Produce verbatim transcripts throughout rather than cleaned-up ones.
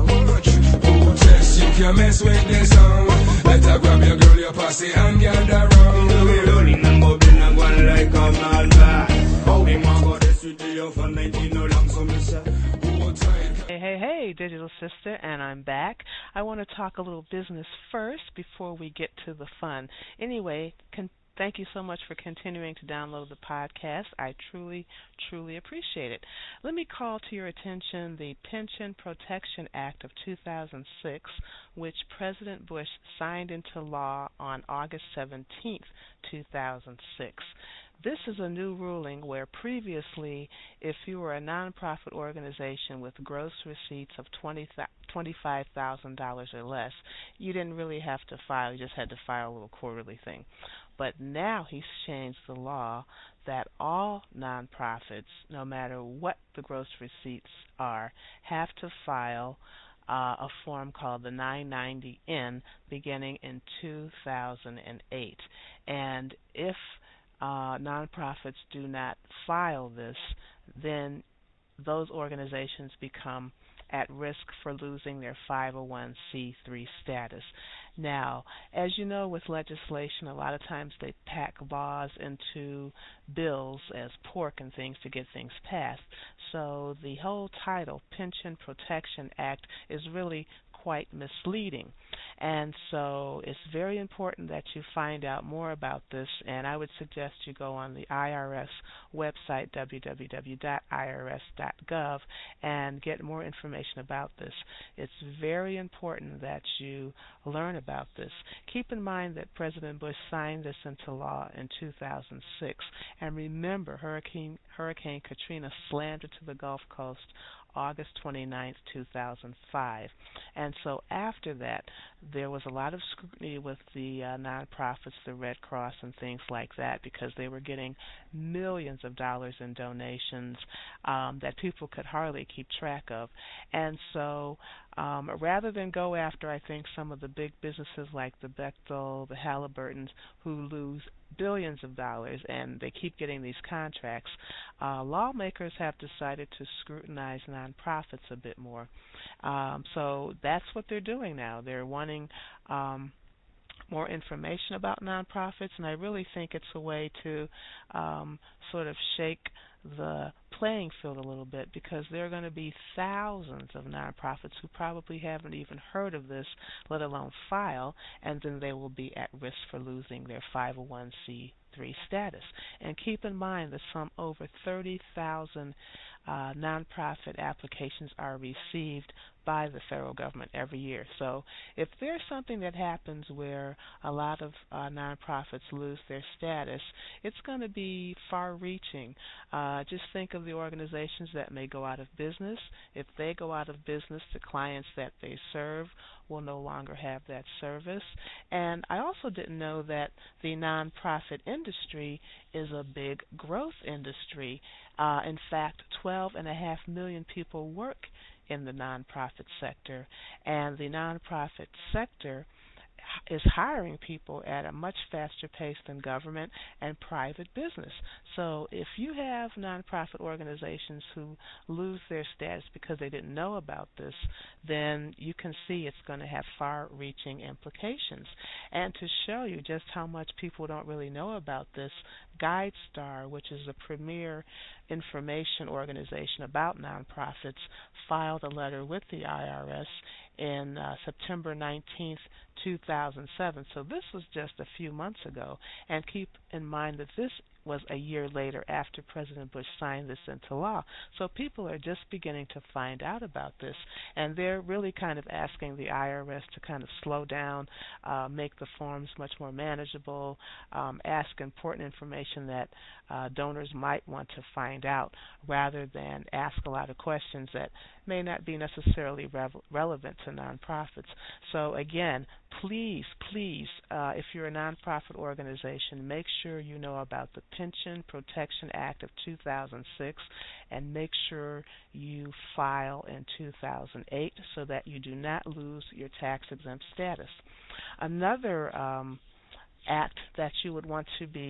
Protest, you can mess with the sound. Better grab your girl, your posse and gather round. We rolling and bubbling and going like a madman. We want go the studio for nineteen no long, so me say. Hey, hey, hey, Digital Sister, and I'm back. I want to talk a little business first before we get to the fun. Anyway, con- thank you so much for continuing to download the podcast. I truly, truly appreciate it. Let me call to your attention the Pension Protection Act of two thousand six, which President Bush signed into law on August seventeenth, two thousand six. This is a new ruling where previously, if you were a nonprofit organization with gross receipts of twenty-five thousand dollars or less, you didn't really have to file. You just had to file a little quarterly thing. But now he's changed the law that all nonprofits, no matter what the gross receipts are, have to file uh, a form called the nine ninety N beginning in two thousand eight. And if Uh, nonprofits do not file this, then those organizations become at risk for losing their five oh one c three status. Now, as you know, with legislation, a lot of times they pack laws into bills as pork and things to get things passed. So the whole title, Pension Protection Act, is really quite misleading. And so it's very important that you find out more about this, and I would suggest you go on the I R S website, w w w dot i r s dot gov, and get more information about this. It's very important that you learn about this. Keep in mind that President Bush signed this into law in two thousand six, and remember, Hurricane, Hurricane Katrina slammed it to the Gulf Coast August twenty-ninth, two thousand five. And so after that, there was a lot of scrutiny with the uh, nonprofits, the Red Cross and things like that, because they were getting millions of dollars in donations um, that people could hardly keep track of. And so um, rather than go after, I think, some of the big businesses like the Bechtel, the Halliburtons, who lose billions of dollars and they keep getting these contracts, uh, lawmakers have decided to scrutinize nonprofits a bit more. Um, so that's what they're doing now. They're wanting um, more information about nonprofits, and I really think it's a way to um, sort of shake the playing field a little bit, because there are going to be thousands of nonprofits who probably haven't even heard of this, let alone file, and then they will be at risk for losing their five oh one c three status. And keep in mind that some over thirty thousand uh, nonprofit applications are received by the federal government every year. So if there's something that happens where a lot of uh, nonprofits lose their status, it's going to be far-reaching. Uh, just think of the organizations that may go out of business. If they go out of business, the clients that they serve will no longer have that service. And I also didn't know that the nonprofit industry is a big growth industry. Uh, in fact, twelve and a half million people work in the nonprofit sector, and the nonprofit sector is hiring people at a much faster pace than government and private business. So if you have nonprofit organizations who lose their status because they didn't know about this, then you can see it's going to have far-reaching implications. And to show you just how much people don't really know about this, GuideStar, which is a premier information organization about nonprofits, filed a letter with the I R S in uh, September nineteenth, two thousand seven. So this was just a few months ago. And keep in mind that this was a year later after President Bush signed this into law. So people are just beginning to find out about this, and they're really kind of asking the I R S to kind of slow down, uh, make the forms much more manageable, um, ask important information that uh, donors might want to find out, rather than ask a lot of questions that may not be necessarily rev- relevant to nonprofits. So again, please, please, uh, if you're a nonprofit organization, make sure you know about the Pension Protection Act of two thousand six, and make sure you file in two thousand eight so that you do not lose your tax-exempt status. Another um, act that you would want to be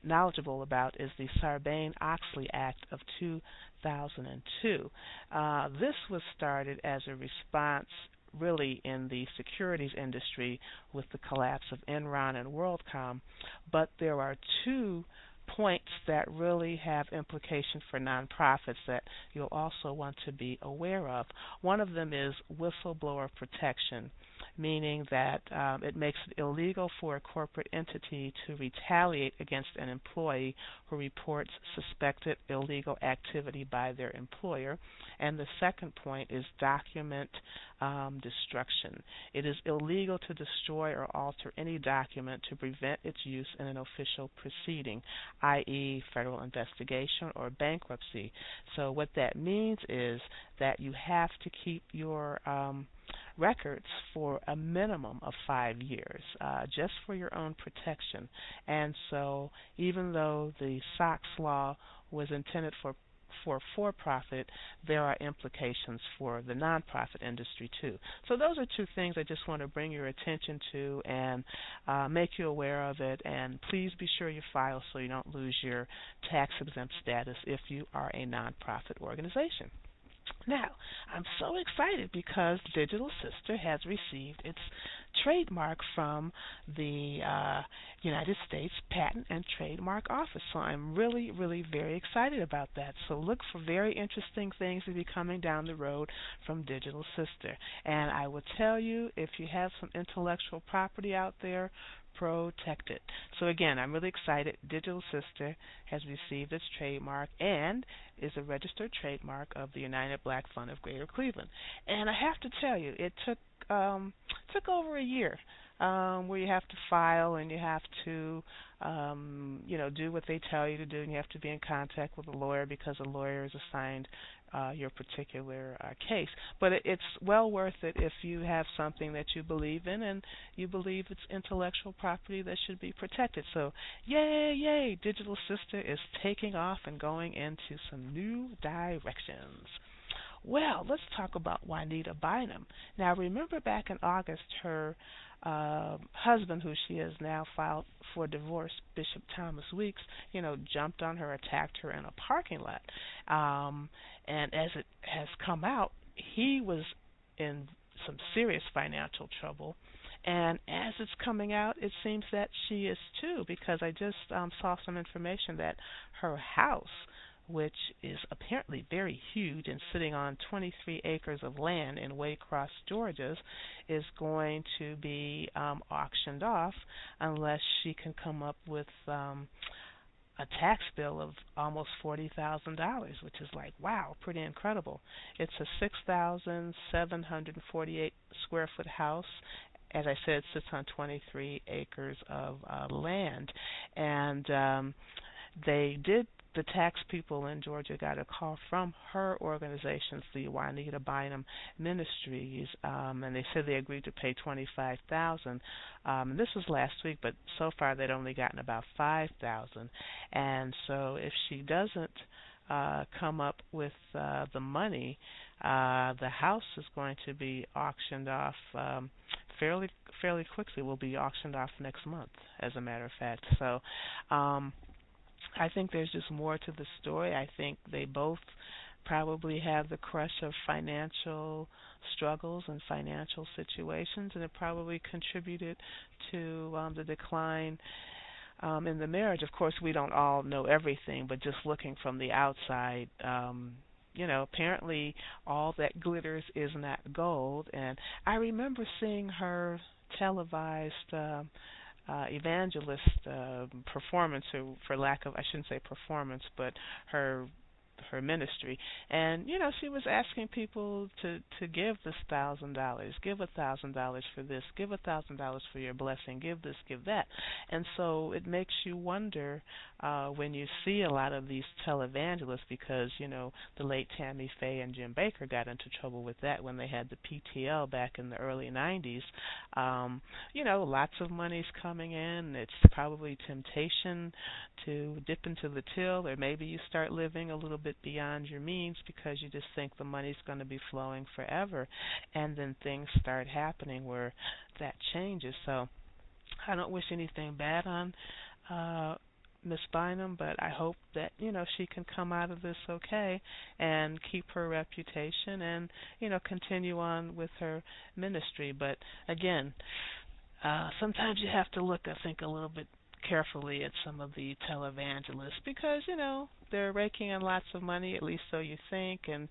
knowledgeable about is the Sarbanes-Oxley Act of two thousand two. Uh, this was started as a response really in the securities industry with the collapse of Enron and WorldCom, but there are two points that really have implications for nonprofits that you'll also want to be aware of. One of them is whistleblower protection, meaning that um, it makes it illegal for a corporate entity to retaliate against an employee who reports suspected illegal activity by their employer. And the second point is document um, destruction. It is illegal to destroy or alter any document to prevent its use in an official proceeding, that is federal investigation or bankruptcy. So what that means is that you have to keep your um, records for a minimum of five years, uh, just for your own protection. And so even though the SOX law was intended for for for-profit, there are implications for the nonprofit industry too. So those are two things I just want to bring your attention to and uh, make you aware of it. And please be sure you file so you don't lose your tax-exempt status if you are a nonprofit organization. Now, I'm so excited because Digital Sister has received its trademark from the uh, United States Patent and Trademark Office. So I'm really, really very excited about that. So look for very interesting things to be coming down the road from Digital Sister. And I will tell you, if you have some intellectual property out there, protect it. So again, I'm really excited. Digital Sister has received its trademark and is a registered trademark of the United Black Fund of Greater Cleveland. And I have to tell you, it took um, took over a year, um, where you have to file and you have to um, you know do what they tell you to do, and you have to be in contact with a lawyer because a lawyer is assigned Uh, your particular uh, case. But it, it's well worth it if you have something that you believe in and you believe it's intellectual property that should be protected. So yay, yay, Digital Sister is taking off and going into some new directions. Well, let's talk about Juanita Bynum. Now, remember back in August, her uh, husband, who she has now filed for divorce, Bishop Thomas Weeks, you know, jumped on her, attacked her in a parking lot. Um, and as it has come out, he was in some serious financial trouble. And as it's coming out, it seems that she is too, because I just um, saw some information that her house, which is apparently very huge and sitting on twenty-three acres of land in Waycross, Georgia, is going to be um, auctioned off unless she can come up with um, a tax bill of almost forty thousand dollars, which is like, wow, pretty incredible. It's a six thousand seven hundred forty-eight square foot house. As I said, it sits on twenty-three acres of uh, land. And um, they did the tax people in Georgia got a call from her organizations, the Juanita Bynum Ministries, um, and they said they agreed to pay twenty-five thousand dollars. Um, this was last week, but so far they'd only gotten about five thousand dollars. And so if she doesn't uh, come up with uh, the money, uh, the house is going to be auctioned off um, fairly fairly quickly. Will be auctioned off next month, as a matter of fact. So. Um, I think there's just more to the story. I think they both probably have the crush of financial struggles and financial situations, and it probably contributed to um, the decline um, in the marriage. Of course, we don't all know everything, but just looking from the outside, um, you know, apparently all that glitters is not gold. And I remember seeing her televised uh, Uh, evangelist uh, performance, or for lack of, I shouldn't say performance, but her her ministry. And you know, she was asking people to to give this thousand dollars, give a thousand dollars for this, give a thousand dollars for your blessing, give this, give that. And so it makes you wonder uh, when you see a lot of these televangelists, because you know the late Tammy Faye and Jim Baker got into trouble with that when they had the P T L back in the early nineties. Um, you know, lots of money's coming in. It's probably temptation to dip into the till, or maybe you start living a little bit beyond your means because you just think the money's going to be flowing forever, and then things start happening where that changes. So I don't wish anything bad on uh, Miss Bynum, but I hope that you know she can come out of this okay and keep her reputation and you know continue on with her ministry. But again, uh, sometimes you have to look, I think, a little bit carefully at some of the televangelists because you know they're raking in lots of money, at least so you think, and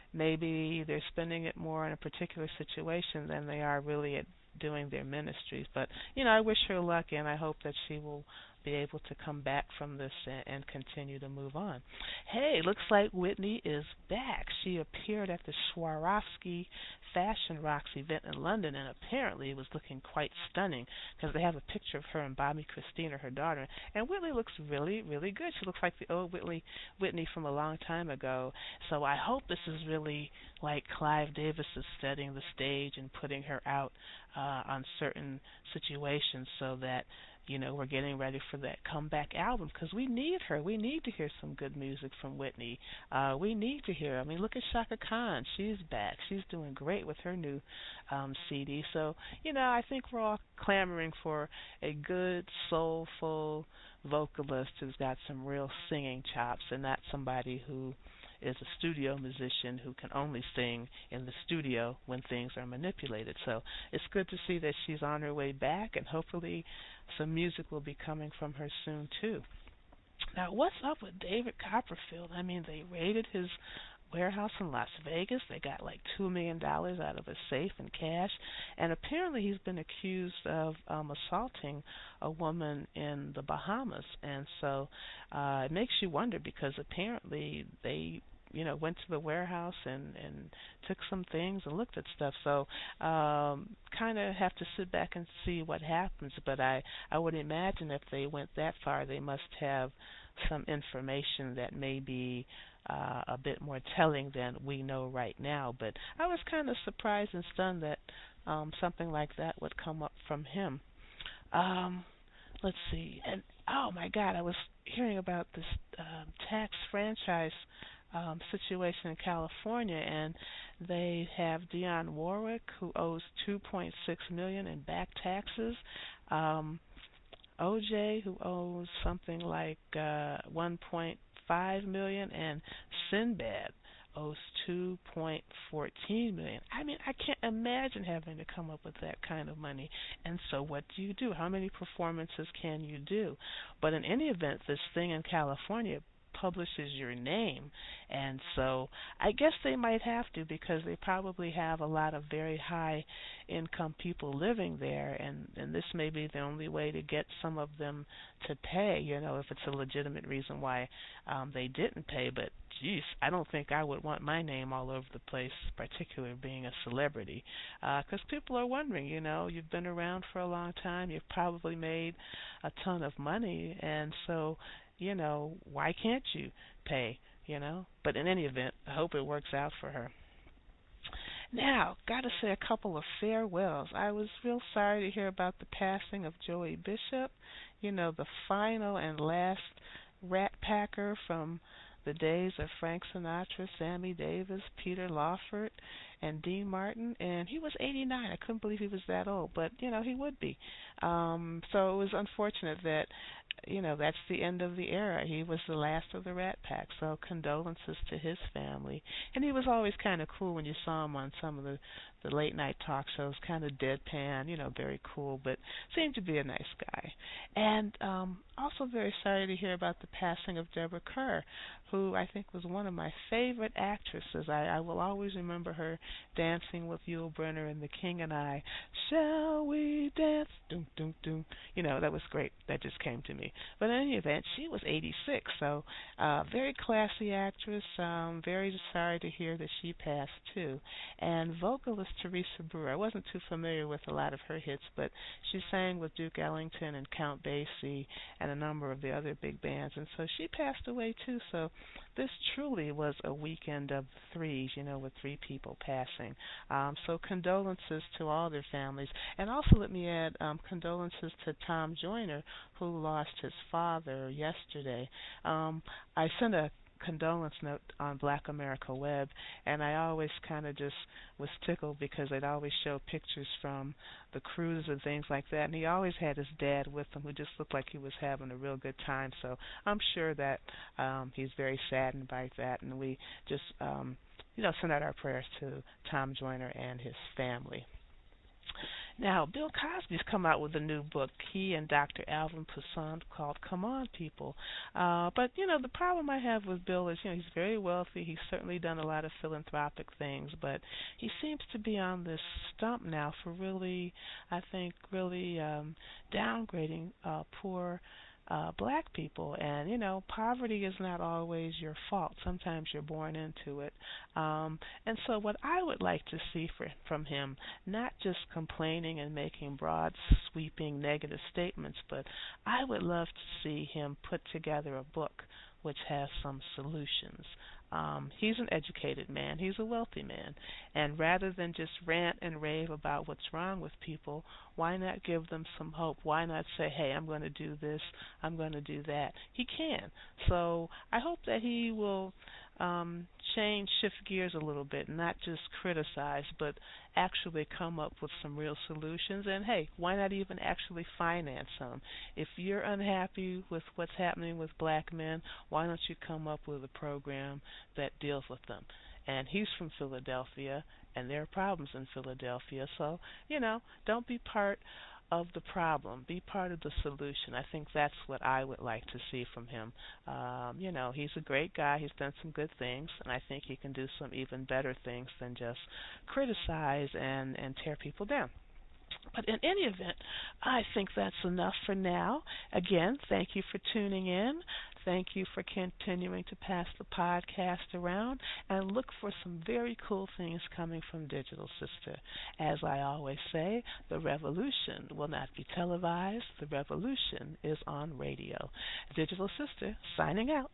maybe they're spending it more in a particular situation than they are really at doing their ministries. But you know, I wish her luck, and I hope that she will be able to come back from this and, and continue to move on. Hey, looks like Whitney is back. She appeared at the Swarovski Fashion Rocks event in London, and apparently it was looking quite stunning because they have a picture of her and Bobby Christina, her daughter. And Whitney looks really, really good. She looks like the old Whitney, Whitney from a long time ago. So I hope this is really like Clive Davis is setting the stage and putting her out uh, on certain situations so that you know, we're getting ready for that comeback album because we need her. We need to hear some good music from Whitney. Uh, we need to hear. I mean, look at Shaka Khan. She's back. She's doing great with her new um, C D. So, you know, I think we're all clamoring for a good, soulful vocalist who's got some real singing chops and not somebody who is a studio musician who can only sing in the studio when things are manipulated. So it's good to see that she's on her way back, and hopefully some music will be coming from her soon too. Now, what's up with David Copperfield? I mean, they raided his warehouse in Las Vegas. They got like two million dollars out of his safe in cash, and apparently he's been accused of um, assaulting a woman in the Bahamas. And so uh, it makes you wonder because apparently they you know, went to the warehouse and, and took some things and looked at stuff. So um, kind of have to sit back and see what happens. But I, I would imagine if they went that far, they must have some information that may be uh, a bit more telling than we know right now. But I was kind of surprised and stunned that um, something like that would come up from him. Um, let's see. And, oh, my God, I was hearing about this uh, tax franchise Um, situation in California, and they have Dionne Warwick who owes two point six million dollars in back taxes. Um, O J who owes something like uh, one point five million dollars, and Sinbad owes two point one four million dollars. I mean, I can't imagine having to come up with that kind of money. And so, what do you do? How many performances can you do? But in any event, this thing in California publishes your name, and so I guess they might have to because they probably have a lot of very high income people living there, and and this may be the only way to get some of them to pay, you know, if it's a legitimate reason why um they didn't pay. But geez, I don't think I would want my name all over the place, particularly being a celebrity, because uh, people are wondering, you know, you've been around for a long time, you've probably made a ton of money, and so you know, why can't you pay, you know? But in any event, I hope it works out for her. Now, got to say a couple of farewells. I was real sorry to hear about the passing of Joey Bishop, you know, the final and last Rat Packer from the days of Frank Sinatra, Sammy Davis, Peter Lawford, and Dean Martin, and he was eighty-nine. I couldn't believe he was that old, but, you know, he would be. Um, so it was unfortunate that you know, that's the end of the era. He was the last of the Rat Pack, so condolences to his family. And he was always kind of cool when you saw him on some of the, the late-night talk shows, kind of deadpan, you know, very cool, but seemed to be a nice guy. And um, also very sorry to hear about the passing of Deborah Kerr, who I think was one of my favorite actresses. I, I will always remember her dancing with Yul Brynner in The King and I. Shall we dance? Doom, doom, doom. You know, that was great. That just came to me. But in any event, she was eighty-six, so uh, very classy actress. Um, very sorry to hear that she passed too. And vocalist Teresa Brewer. I wasn't too familiar with a lot of her hits, but she sang with Duke Ellington and Count Basie and a number of the other big bands, and so she passed away too. So this truly was a weekend of threes, you know, with three people passing. Um, so condolences to all their families, and also let me add um, condolences to Tom Joyner, who lost his father yesterday. Um, I sent a condolence note on Black America Web, and I always kind of just was tickled because they'd always show pictures from the cruises and things like that, and he always had his dad with him who just looked like he was having a real good time. So I'm sure that um, he's very saddened by that, and we just, um, you know, send out our prayers to Tom Joyner and his family. Now, Bill Cosby's come out with a new book, he and Doctor Alvin Poussaint, called Come On, People. Uh, but, you know, the problem I have with Bill is, you know, he's very wealthy. He's certainly done a lot of philanthropic things, but he seems to be on this stump now for really, I think, really um, downgrading uh, poor Uh, black people. And, you know, poverty is not always your fault. Sometimes you're born into it. Um, and so what I would like to see for, from him, not just complaining and making broad, sweeping, negative statements, but I would love to see him put together a book which has some solutions. Um, he's an educated man. He's a wealthy man. And rather than just rant and rave about what's wrong with people, why not give them some hope? Why not say, hey, I'm going to do this, I'm going to do that? He can. So I hope that he will um, change, shift gears a little bit, not just criticize, but actually come up with some real solutions. And, hey, why not even actually finance them? If you're unhappy with what's happening with black men, why don't you come up with a program that deals with them? And he's from Philadelphia, and there are problems in Philadelphia. So, you know, don't be part of the problem. Be part of the solution. I think that's what I would like to see from him. Um, you know, he's a great guy. He's done some good things, and I think he can do some even better things than just criticize and, and tear people down. But in any event, I think that's enough for now. Again, thank you for tuning in. Thank you for continuing to pass the podcast around, and look for some very cool things coming from Digital Sister. As I always say, the revolution will not be televised. The revolution is on radio. Digital Sister, signing out.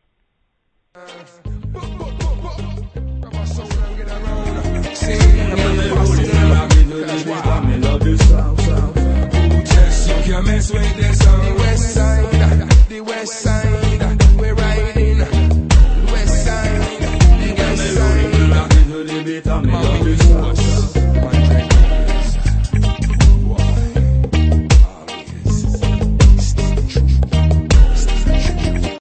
You can't mess with this song. The west side, the west side, we're riding. The west side, the west side.